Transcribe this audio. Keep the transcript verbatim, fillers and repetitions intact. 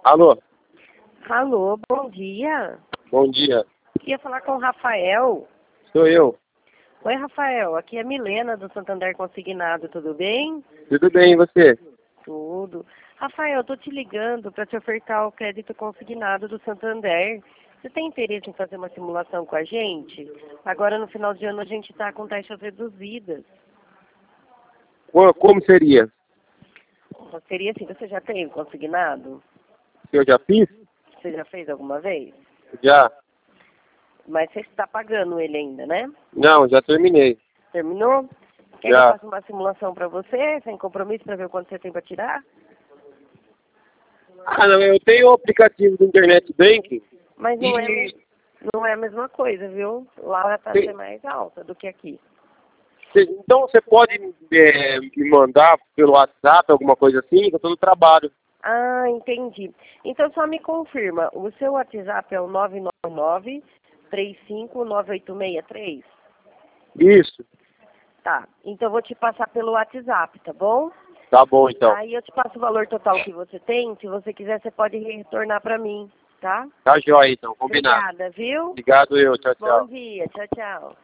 Alô? Alô, bom dia. Bom dia. Queria falar com o Rafael. Sou eu. Oi, Rafael. Aqui é Milena, do Santander Consignado. Tudo bem? Tudo bem, e você? Tudo. Rafael, eu tô te ligando para te ofertar o crédito consignado do Santander. Você tem interesse em fazer uma simulação com a gente? Agora, no final de ano, a gente está com taxas reduzidas. Co- Como seria? Seria assim, você já tem o consignado? Eu já fiz? Você já fez alguma vez? Já. Mas você está pagando ele ainda, né? Não, já terminei. Terminou? Quer Já. que eu faça uma simulação para você, sem compromisso, para ver o quanto você tem para tirar? Ah, não, eu tenho o aplicativo do Internet Banking. Mas não, é, E não é a mesma coisa, viu? Lá a taxa Tem- é mais alta do que aqui. cê- então você pode é, me mandar pelo WhatsApp, alguma coisa assim, que eu tô no trabalho. Ah, entendi. Então só me confirma, o seu WhatsApp é o nove nove nove, três cinco nove oito seis três? Isso. Tá, então eu vou te passar pelo WhatsApp, tá bom? Tá bom, então. Aí eu te passo o valor total que você tem, se você quiser você pode retornar para mim, tá? Tá jóia, então. Combinado. Obrigada, viu? Obrigado eu. Tchau, tchau. Bom dia, tchau, tchau.